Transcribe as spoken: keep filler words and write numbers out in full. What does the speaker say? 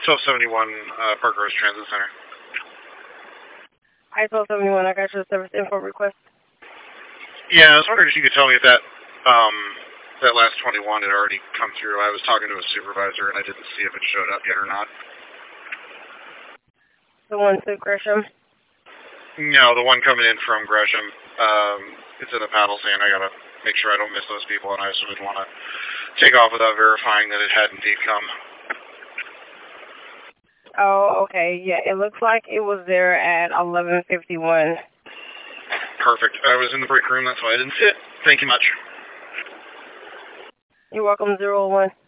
twelve seventy-one uh, Park Rose Transit Center. I twelve seventy-one, I got your service info request. Yeah, I was wondering if you could tell me if that um, that last twenty-one had already come through. I was talking to a supervisor and I didn't see if it showed up yet or not. The one to Gresham? No, the one coming in from Gresham. Um, it's in the paddle saying I gotta make sure I don't miss those people, and I also didn't want to take off without verifying that it had indeed come. Oh, okay. Yeah, it looks like it was there at eleven fifty-one. Perfect. I was in the break room, that's why I didn't see it. Thank you much. You're welcome, zero one.